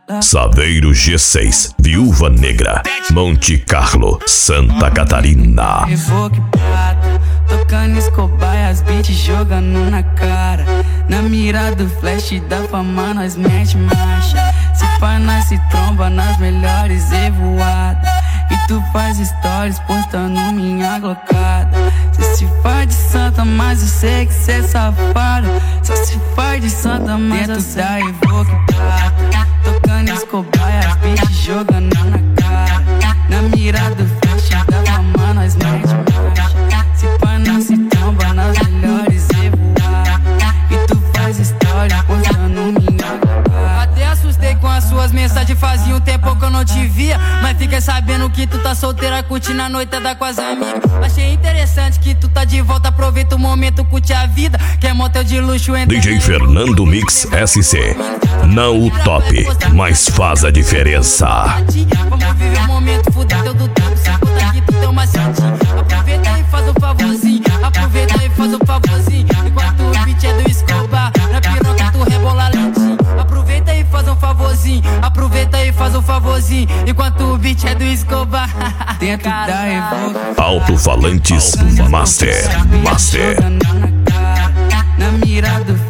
Saveiro G6, Viúva Negra, Monte Carlo, Santa Catarina. Evoque prata, tocando Escobar e as beats jogando na cara. Na mira do flash da fama nós mete marcha. Se pá nós se tromba nas melhores evoadas. E tu faz stories postando minha glocada. Cê se faz de santa, mas eu sei que cê é safado. Só se faz de santa, mas dentro da Evoque prata, tocando Escobar e as beats jogando na cara. Na mira do flash da fama nós mete marcha. Se pá nós se tromba nas melhores evoadas. E tu faz stories postando minha glocada. Até assustei com as suas mensagens, fazia um tempo que eu não te via. Mas fiquei sabendo que tu tá solteira, curtindo a noitada com as amigas. Achei interessante que tu tá de volta, aproveita o momento, curte a vida. Quer motel de luxo, entra DJ Fernando Mix SC. Não o top, mas faz a diferença. Vamos viver o momento, fuder teu do tempo. Se conta que tu tem uma santinha. Aproveita e faz um favorzinho. Aproveita e faz um favorzinho. Enquanto o beat é do Escobar, na piroca tu rebola lentinho. Aproveita e faz um favorzinho. Aproveita e faz um favorzinho. Enquanto o beat é do Escobar. Dentro da Evoque, Alto-falantes Master. na mira do